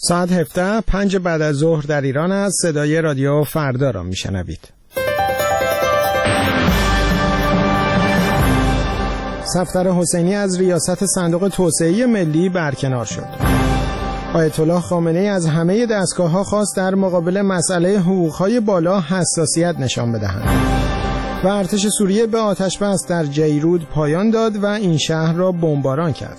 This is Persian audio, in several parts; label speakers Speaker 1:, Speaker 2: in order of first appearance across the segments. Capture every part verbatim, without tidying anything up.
Speaker 1: ساعت هفده پنج بعد از ظهر در ایران است. صدای رادیو فردا را میشنوید. صفدر حسینی از ریاست صندوق توسعه ملی برکنار شد. آیت الله خامنه‌ای از همه دستگاه‌ها خواست در مقابل مسئله حقوق‌های بالا حساسیت نشان بدهند. و ارتش سوریه به آتش‌بس در جیرود پایان داد و این شهر را بمباران کرد.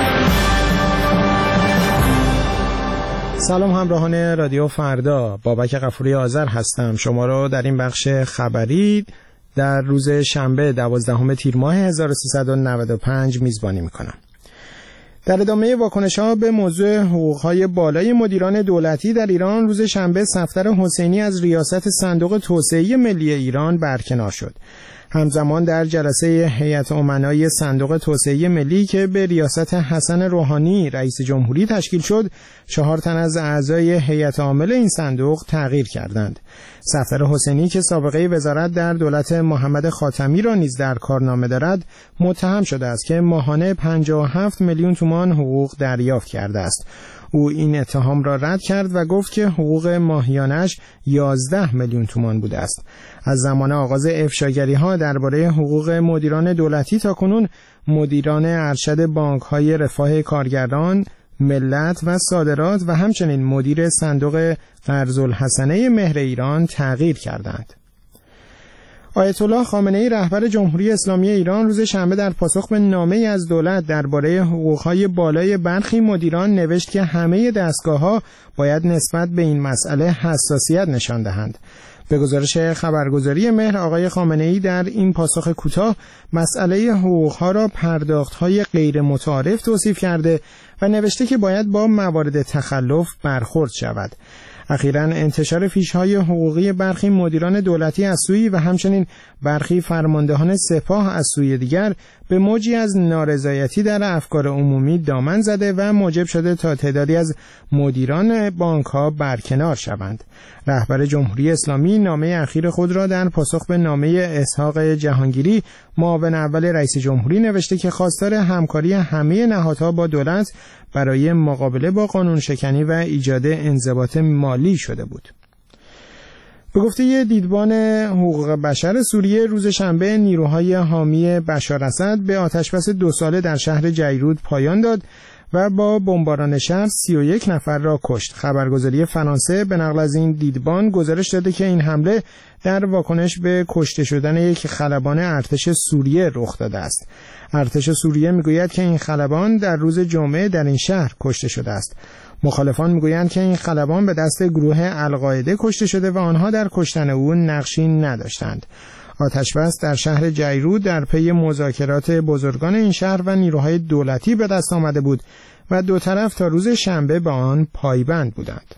Speaker 1: سلام همراهان رادیو فردا، بابک غفوری آذر هستم. شما را در این بخش خبری در روز شنبه دوازدهم تیر ماه هزار و سیصد و نود و پنج میزبانی میکنم. در ادامه واکنش‌ها به موضوع حقوق‌های بالای مدیران دولتی در ایران، روز شنبه صفدر حسینی از ریاست صندوق توسعه ملی ایران برکنار شد. همزمان در جلسه هیئت امنای صندوق توسعه ملی که به ریاست حسن روحانی رئیس جمهوری تشکیل شد، چهار تن از اعضای هیئت عامل این صندوق تغییر کردند. صفدر حسینی که سابقه وزارت در دولت محمد خاتمی را نیز در کارنامه دارد، متهم شده است که ماهانه پنجاه و هفت میلیون تومان حقوق دریافت کرده است. او این اتهام را رد کرد و گفت که حقوق ماهیانش یازده میلیون تومان بوده است. از زمان آغاز افشاگری‌ها درباره حقوق مدیران دولتی تا کنون، مدیران ارشد بانک‌های رفاه کارگران، ملت و صادرات و همچنین مدیر صندوق قرض‌الحسنه مهر ایران تغییر کردند. آیت الله خامنه‌ای رهبر جمهوری اسلامی ایران روز شنبه در پاسخ به نامه‌ای از دولت درباره حقوق‌های بالای برخی مدیران نوشت که همه دستگاه‌ها باید نسبت به این مسئله حساسیت نشان دهند. به گزارش خبرگزاری مهر، آقای خامنه‌ای در این پاسخ کوتاه مسئله حقوق‌ها را پرداخت‌های غیر متعارف توصیف کرده و نوشته که باید با موارد تخلف برخورد شود. اخیراً انتشار فیش‌های حقوقی برخی مدیران دولتی از سوی و همچنین برخی فرماندهان سپاه از سوی دیگر به موجی از نارضایتی در افکار عمومی دامن زده و موجب شده تا تعدادی از مدیران بانک‌ها برکنار شوند. رهبر جمهوری اسلامی نامه اخیر خود را در پاسخ به نامه اسحاق جهانگیری، معاون اول رئیس جمهوری، نوشته که خواستار همکاری همه نهادها با دولت برای مقابله با قانون شکنی و ایجاد انضباط مالی شده بود. به گفته دیدبان حقوق بشر سوریه، روز شنبه نیروهای حامی بشار اسد به آتشبس دو ساله در شهر جیرود پایان داد و با بمباران شهر سی و یک نفر را کشت. خبرگزاری فرانسه به نقل از این دیدبان گزارش داده که این حمله در واکنش به کشته شدن یک خلبان ارتش سوریه رخ داده است. ارتش سوریه میگوید که این خلبان در روز جمعه در این شهر کشته شده است. مخالفان میگویند که این خلبان به دست گروه القاعده کشته شده و آنها در کشتن او نقشی نداشتند. آتشبس در شهر جیرود در پی مذاکرات بزرگان این شهر و نیروهای دولتی به دست آمده بود و دو طرف تا روز شنبه به آن پایبند بودند.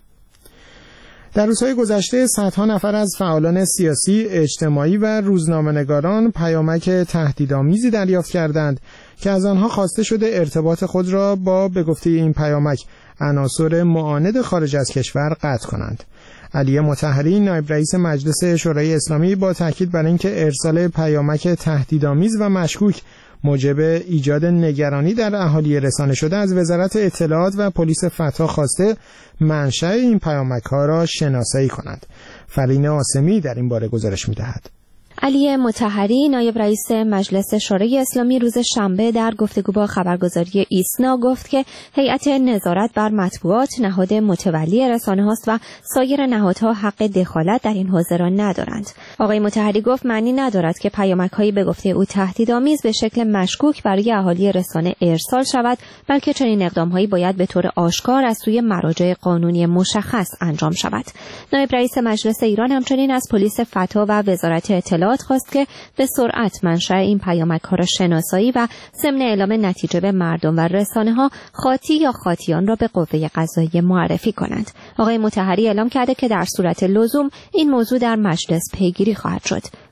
Speaker 1: در روزهای گذشته صدها نفر از فعالان سیاسی، اجتماعی و روزنامه‌نگاران پیامک تهدیدآمیزی دریافت کردند که از آنها خواسته شده ارتباط خود را با به گفته این پیامک عناصر معاند خارج از کشور قطع کنند. علی مطهری، نایب رئیس مجلس شورای اسلامی، با تاکید بر اینکه ارسال پیامک تهدیدآمیز و مشکوک موجب ایجاد نگرانی در اهالی رسانه شده، از وزارت اطلاعات و پلیس فتح خواسته منشأ این پیامک‌ها را شناسایی کنند. فرین آسمی در این باره گزارش می‌دهد.
Speaker 2: علی مطهری، نایب رئیس مجلس شورای اسلامی، روز شنبه در گفتگو با خبرگزاری ایسنا گفت که هیئت نظارت بر مطبوعات نهاد متولی رسانه‌هاست و سایر نهادها حق دخالت در این حوزه را ندارند. آقای مطهری گفت معنی ندارد که پیامک‌هایی به گفته او تهدیدآمیز به شکل مشکوک برای اهالی رسانه ارسال شود، بلکه چنین اقدام‌هایی باید به طور آشکار از سوی مراجع قانونی مشخص انجام شود. نایب رئیس مجلس ایران همچنین از پلیس فتح و وزارت اطلاعات خواست که به سرعت منشأ این پیامک‌ها را شناسایی و ضمن اعلام نتیجه به مردم و رسانه‌ها خاطی یا خاطیان را به قوه قضاییه معرفی کنند. آقای مطهری اعلام کرده که در صورت لزوم این موضوع در مجلس پیگیری خواهد شد.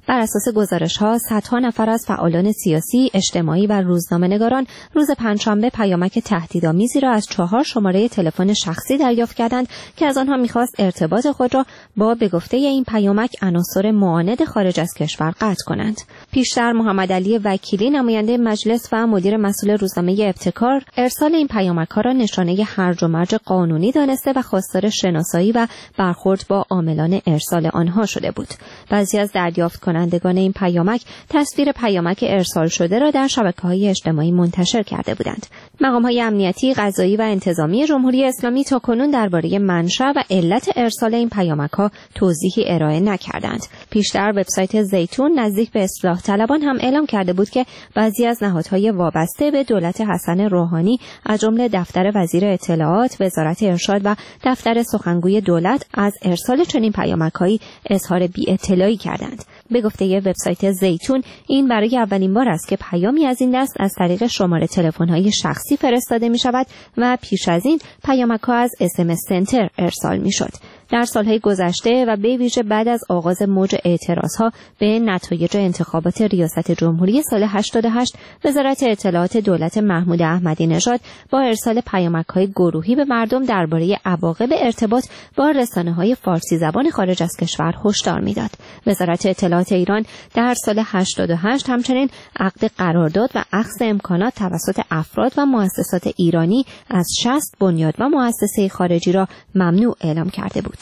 Speaker 2: بر اساس گزارش‌ها صدها نفر از فعالان سیاسی، اجتماعی و روزنامه‌نگاران روز پنجشنبه پیامک تهدیدآمیزی را از چهار شماره تلفن شخصی دریافت کردند که از آنها می‌خواست ارتباط خود را با به گفته این پیامک عناصر معاند خارج از کشور قطع کنند. پیشتر محمد علی وکیلی نماینده مجلس و مدیر مسئول روزنامه ابتکار ارسال این پیامک‌ها را نشانه هرج و مرج قانونی دانسته و خواستار شناسایی و برخورد با عاملان ارسال آنها شده بود. بعضی از دریافت کنندگان این پیامک تصویر پیامک ارسال شده را در شبکه‌های اجتماعی منتشر کرده بودند. مقام‌های امنیتی، قضایی و انتظامی جمهوری اسلامی تاکنون درباره منشأ و علت ارسال این پیامک‌ها توضیحی ارائه نکردند. پیشتر وبسایت زیتون نزدیک به اصلاح طلبان هم اعلام کرده بود که بعضی از نهادهای وابسته به دولت حسن روحانی از جمله دفتر وزیر اطلاعات، وزارت ارشاد و دفتر سخنگوی دولت از ارسال چنین پیامک‌هایی اظهار بی‌اطلاعی کردند. به گفته وبسایت زیتون این برای اولین بار است که پیامی از این دست از طریق شماره تلفن‌های شخصی فرستاده می‌شود و پیش از این پیامک‌ها از اس ام اس سنتر ارسال می‌شد. در سالهای گذشته و به ویژه بعد از آغاز موج اعتراضها به نتایج انتخابات ریاست جمهوری سال هشتاد و هشت، وزارت اطلاعات دولت محمود احمدی نژاد با ارسال پیامک‌های گروهی به مردم درباره عواقب ارتباط با رسانه‌های فارسی زبان خارج از کشور هشدار می‌داد. وزارت اطلاعات ایران در سال هشتاد و هشت همچنین عقد قرارداد و اخذ امکانات توسط افراد و مؤسسات ایرانی از شصت بنیاد و مؤسسه خارجی را ممنوع اعلام کرده بود.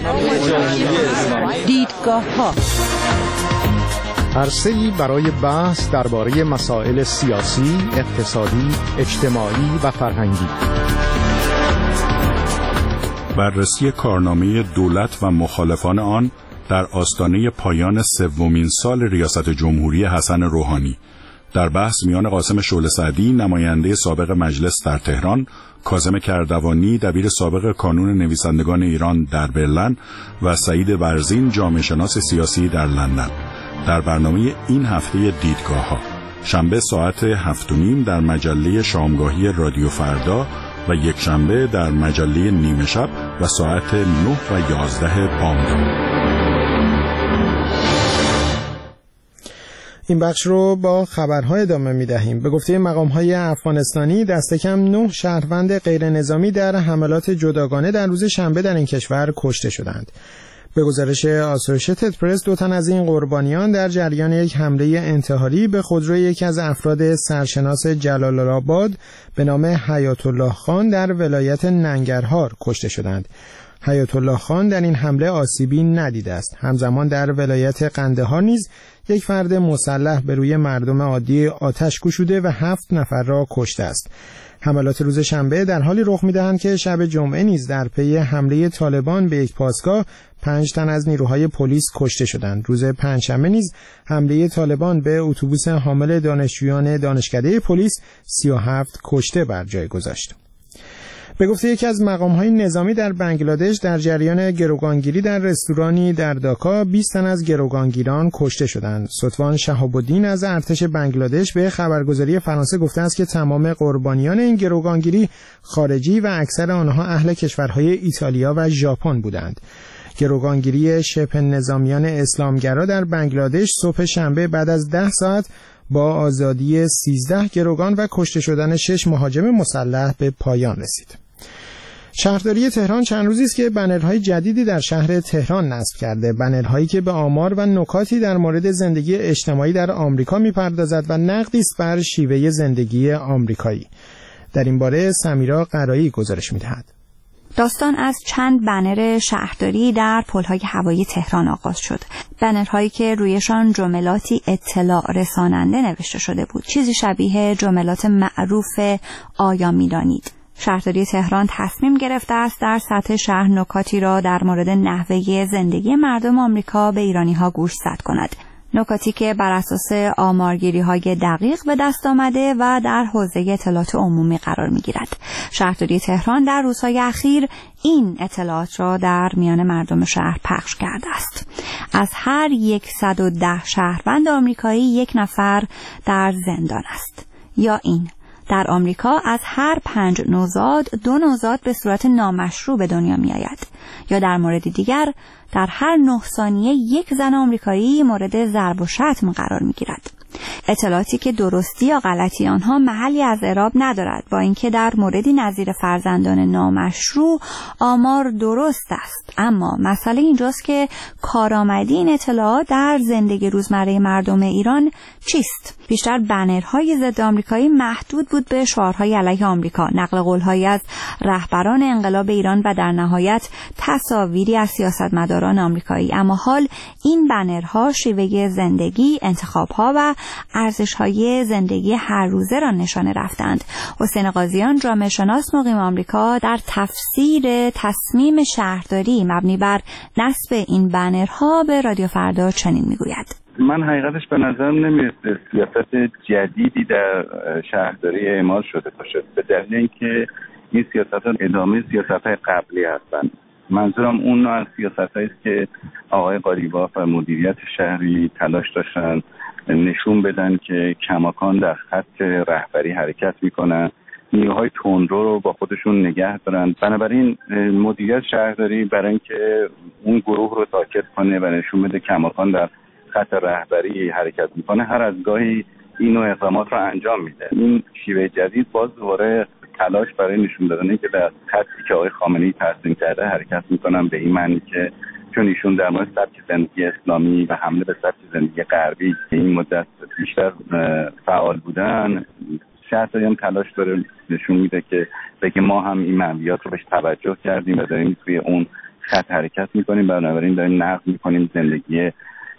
Speaker 3: دیدگاه‌ها
Speaker 4: عرصه‌ای برای بحث درباره مسائل سیاسی، اقتصادی، اجتماعی و فرهنگی.
Speaker 5: بررسی کارنامه دولت و مخالفان آن در آستانه پایان سومین سال ریاست جمهوری حسن روحانی. در بحث میان قاسم شعله سعدی، نماینده سابق مجلس در تهران، کاظم کردوانی، دبیر سابق کانون نویسندگان ایران در برلین و سعید ورزین، جامعه شناس سیاسی در لندن. در برنامه این هفته دیدگاه‌ها، شنبه ساعت هفت و نیم در مجله شامگاهی رادیو فردا و یک شنبه در مجله نیمه شب و ساعت نه و یازده بامداد.
Speaker 1: این بخش رو با خبرهای ادامه می‌دهیم. به گفته مقام‌های افغانستانی دست کم نه شهروند غیر نظامی در حملات جداگانه در روز شنبه در این کشور کشته شدند. به گزارش آسوشیتد پرس دو تن از این قربانیان در جریان یک حمله انتحاری به خودروی یکی از افراد سرشناس جلال آباد به نام حیات الله خان در ولایت ننگرهار کشته شدند. حیات الله خان در این حمله آسیبی ندیده است. همزمان در ولایت قندهار نیز یک فرد مسلح به روی مردم عادی آتش گشوده و هفت نفر را کشته است. حملات روز شنبه در حالی رخ می‌دهند که شب جمعه نیز در پی حمله طالبان به یک پاسگاه پنج تن از نیروهای پلیس کشته شدند. روز پنجشنبه نیز حمله طالبان به اتوبوس حامل دانشجویان دانشکده پلیس سی و هفت کشته بر جای گذاشت. به گفته یکی از مقام‌های نظامی در بنگلادش در جریان گروگانگیری در رستورانی در داکا بیست تن از گروگانگیران کشته شدند. ستوان شهاب الدین از ارتش بنگلادش به خبرگزاری فرانسه گفته است که تمام قربانیان این گروگانگیری خارجی و اکثر آنها اهل کشورهای ایتالیا و ژاپن بودند. گروگانگیری شبه نظامیان اسلامگرا در بنگلادش صبح شنبه بعد از ده ساعت با آزادی سیزده گروگان و کشته شدن شش مهاجم مسلح به پایان رسید. شهرداری تهران چند روزی است که بنرهای جدیدی در شهر تهران نصب کرده، بنرهایی که به آمار و نکاتی در مورد زندگی اجتماعی در آمریکا می‌پردازد و نقدی است بر شیوه زندگی آمریکایی. در این باره سمیرا قرایی گزارش می‌دهد.
Speaker 3: داستان از چند بنر شهرداری در پل‌های هوایی تهران آغاز شد. بنرهایی که رویشان جملاتی اطلاع رساننده نوشته شده بود، چیزی شبیه جملات معروف آیا می‌دانید. شهرداری تهران تصمیم گرفته است در سطح شهر نکاتی را در مورد نحوه زندگی مردم آمریکا به ایرانی‌ها گوشزد کند. نکاتی که بر اساس آمارگیری‌های دقیق به دست آمده و در حوزه اطلاعات عمومی قرار می‌گیرد. شهرداری تهران در روزهای اخیر این اطلاعات را در میان مردم شهر پخش کرده است. از هر صد و ده شهروند آمریکایی یک نفر در زندان است. یا این: در آمریکا از هر پنج نوزاد دو نوزاد به صورت نامشروع به دنیا می آید. یا در مورد دیگر در هر نه ثانیه یک زن آمریکایی مورد ضرب و شتم قرار می گیرد. اطلاعاتی که درستی یا غلطی آنها محلی از اعراب ندارد، با اینکه در موردی نظیر فرزندان نامشروع آمار درست است. اما مسئله اینجاست که کارآمدی این اطلاعات در زندگی روزمره مردم ایران چیست؟ بیشتر بنرهای ضد آمریکایی محدود بود به شعارهای علیه آمریکا، نقل قول‌هایی از رهبران انقلاب ایران و در نهایت تصاویری از سیاستمداران آمریکایی. اما حال این بنرها شیوه زندگی، انتخاب‌ها و ارزش‌های زندگی هر روزه را نشانه رفتند. حسین قاضیان، جامعه شناس مقیم آمریکا، در تفسیر تصمیم شهرداری مبنی بر نصب این بنرها به رادیو فردا چنین میگوید:
Speaker 6: من حقیقتش به نظرم نمیرسه سیاست جدیدی در شهرداری اعمال شده باشه، به دلیل اینکه این سیاست‌ها ادامه سیاست‌های قبلی هستند. منظورم اون نوع از سیاست‌هایی است که آقای قالیباف و مدیریت شهری تلاش داشتن نشون بدن که کماکان در خط رهبری حرکت میکنن، نیروهای تندرو رو با خودشون نگه دارن. بنابراین مدیریت شهرداری برای اینکه اون گروه رو ساکت کنه و نشون بده کماکان در خط رهبری حرکت میکنه، هر از گاهی این نوع اقدامات رو انجام میده. این شیوه جدید باز دوباره تلاش برای نشون دادن که در خطی که آقای خامنه‌ای ترسیم کرده حرکت میکنن، به این معنی که چون ایشون در مورد سبک زندگی اسلامی و حمله به سبک زندگی غربی این مدت بیشتر فعال بودن، شهرداری هم تلاش داره نشون میده که بگه ما هم این منویات رو بهش توجه کردیم و داریم توی اون خط حرکت میکنیم، بنابراین داریم نقد میکنیم زندگی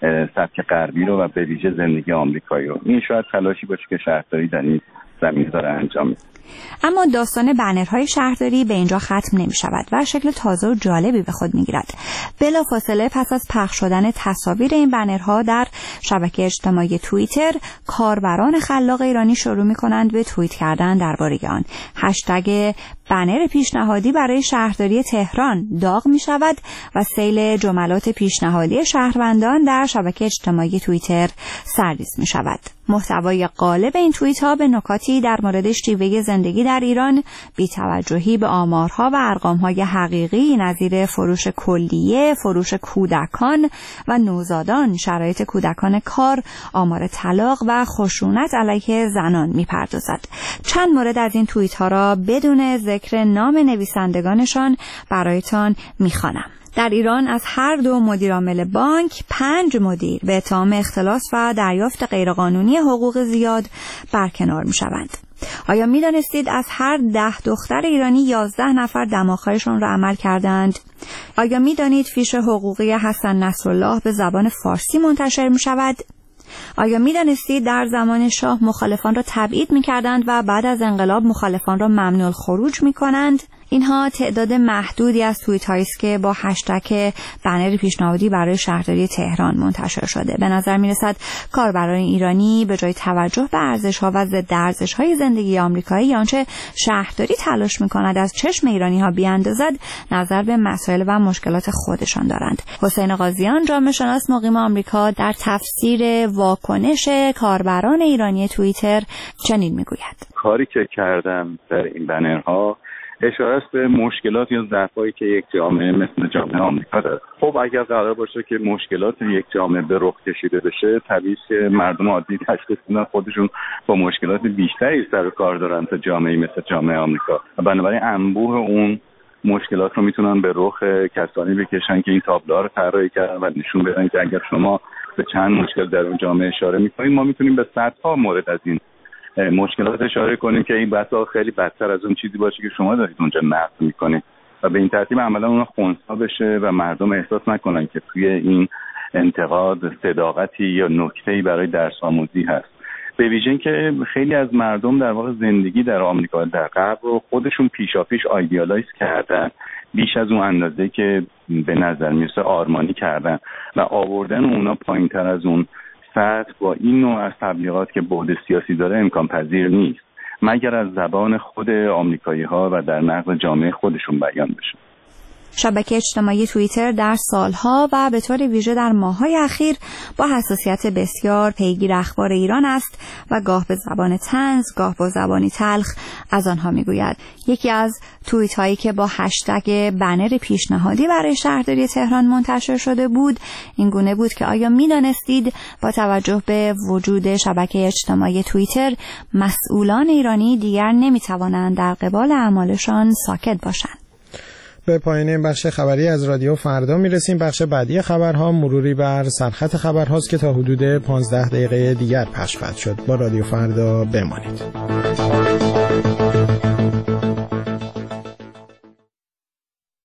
Speaker 6: سبک غربی رو و به ویژه زندگی آمریکایی رو. این شاید تلاشی باشه که شهرداری در این زمینه داره انجام میده.
Speaker 3: اما داستان بنرهای شهرداری به اینجا ختم نمی شود و شکل تازه و جالبی به خود می گیرد. بلافاصله پس از پخش شدن تصاویر این بنرها در شبکه اجتماعی توییتر، کاربران خلاق ایرانی شروع می کنند به توییت کردن درباره آن. هشتگ بنر پیشنهادی برای شهرداری تهران داغ می شود و سیل جملات پیشنهادی شهروندان در شبکه اجتماعی توییتر سرریز می شود. محتوای غالب این توییت ها به نکاتی در مورد شیوه زندگی در ایران، بی‌توجهی به آمارها و ارقام‌های حقیقی نظیر فروش کلیه، فروش کودکان و نوزادان، شرایط کودکان کار، آمار طلاق و خشونت علیه زنان می‌پردازد. چند مورد از این توییت ها را بدون ذکر نام نویسندگانشان برایتان می‌خوانم. در ایران از هر دو مدیرعامل بانک پنج مدیر به اتهام اختلاس و دریافت غیرقانونی حقوق زیاد برکنار می‌شوند. آیا می‌دانستید از هر ده دختر ایرانی یازده نفر دماغ‌هایشان را عمل کردند؟ آیا می‌دانید فیش حقوقی حسن نصرالله به زبان فارسی منتشر می‌شود؟ آیا می‌دانستید در زمان شاه مخالفان را تبعید می‌کردند و بعد از انقلاب مخالفان را ممنوع الخروج می‌کنند؟ اینها تعداد محدودی از توییت هایی است که با هشتگ بنر پیشنهادی برای شهرداری تهران منتشر شده. به نظر می رسد کاربران ایرانی به جای توجه به ارزش ها و ضد ارزش های زندگی آمریکایی، آنچه شهرداری تلاش می کند از چشم ایرانی ها بیاندازد، نظر به مسائل و مشکلات خودشان دارند. حسین قاضیان، جامعه شناس مقیم آمریکا، در تفسیر واکنش کاربران ایرانی توییتر چنین می گوید:
Speaker 6: کاری که کردم در این بنرها اشاره است به مشکلات یا ضعفایی که یک جامعه مثل جامعه آمریکا داره. خب اگر قرار باشه که مشکلات یک جامعه به رخ کشیده بشه، طبیعیه که مردم عادی تشخیص بدن خودشون با مشکلات بیشتری سر و کار دارن تا جامعه مثل جامعه آمریکا. و بنابراین انبوه اون مشکلات رو میتونن به رخ کسانی بکشن که این تابلوها رو طراحی کردن و نشون بدن که اگر شما به چند مشکل در اون جامعه اشاره میکنید، ما میتونیم به صدها مورد از این مشکلات اشاره کنیم که این بحثا خیلی بدتر از اون چیزی باشه که شما دارید اونجا نقد میکنید و به این ترتیب عملا اون خنثی بشه و مردم احساس نکنن که توی این انتقاد صداقتی یا نکته‌ای برای درس آموزی هست. به ویژه که خیلی از مردم در واقع زندگی در آمریکا در غرب رو خودشون پیشاپیش آیدیالایز کردن، بیش از اون اندازه که به نظر میرسه آرمانی کردن و آوردن اونا پایین‌تر از اون سطح با این نوع از تبلیغات که بعد سیاسی داره امکان پذیر نیست، مگر از زبان خود آمریکایی ها و در نقد جامعه خودشون بیان بشه.
Speaker 3: شبکه اجتماعی توییتر در سالها و به طور ویژه در ماه‌های اخیر با حساسیت بسیار پیگیر اخبار ایران است و گاه به زبان طنز، گاه با زبانی تلخ از آنها میگوید. یکی از توییت هایی که با هشتگ بنر پیشنهادی برای شهرداری تهران منتشر شده بود این گونه بود که آیا می‌دانستید با توجه به وجود شبکه اجتماعی توییتر مسئولان ایرانی دیگر نمی‌توانند در قبال اعمالشان ساکت باشند.
Speaker 1: به پایان این بخش خبری از رادیو فردا میرسیم. بخش بعدی خبرها مروری بر سرخط خبرهاست که تا حدود پانزده دقیقه دیگر پخش خواهد شد. با رادیو فردا بمانید.